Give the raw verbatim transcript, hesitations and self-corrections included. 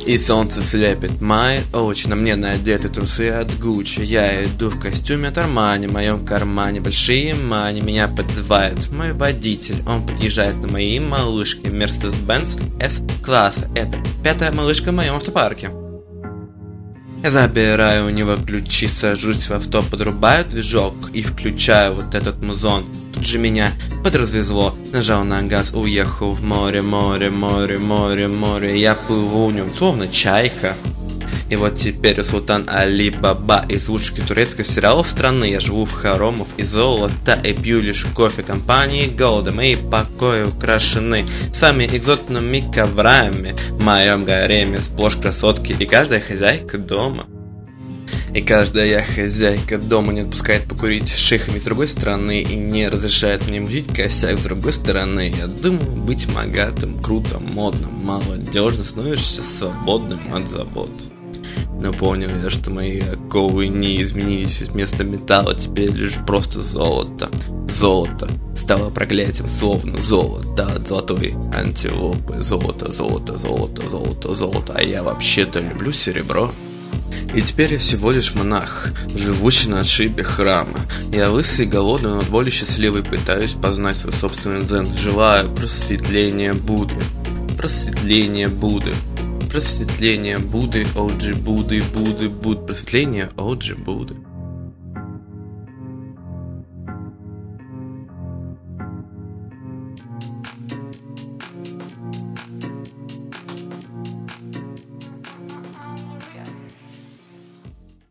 И солнце слепит мои очи, на мне надеты трусы от Гуччи. Я иду в костюме от Армани, в моем кармане большие мани. Меня подзывает мой водитель, он подъезжает на моей малышке Mercedes-Benz S-класса. Это пятая малышка в моем автопарке. Я забираю у него ключи, сажусь в авто, подрубаю движок и включаю вот этот музон. Тут же меня подразвезло, нажал на газ, уехал в море, море, море, море, море. Я плыву в нем, словно чайка. И вот теперь Султан Али Баба из лучших турецких сериалов страны. Я живу в хоромах и золота и пью лишь кофе компании Голда. Мои покои украшены самыми экзотными коврами. В моем гареме сплошь красотки и каждая хозяйка дома. И каждая хозяйка дома не отпускает покурить с шейхами с другой стороны и не разрешает мне мутить косяк с другой стороны. Я думаю, быть богатым, круто, модно, молодежно, становишься свободным от забот. Но понял я, что мои оковы не изменились, вместо металла теперь лишь просто золото. Золото стало проклятием, словно золото от золотой антилопы. Золото, золото, золото, золото, золото. А я вообще-то люблю серебро. И теперь я всего лишь монах, живущий на отшибе храма. Я лысый и голодный, но более счастливый, пытаюсь познать свой собственный дзен. Желаю просветления Будды. Просветления Будды. Просветление Будды, Оджи Будды, Будды, Буд, просветление Оджи Будды.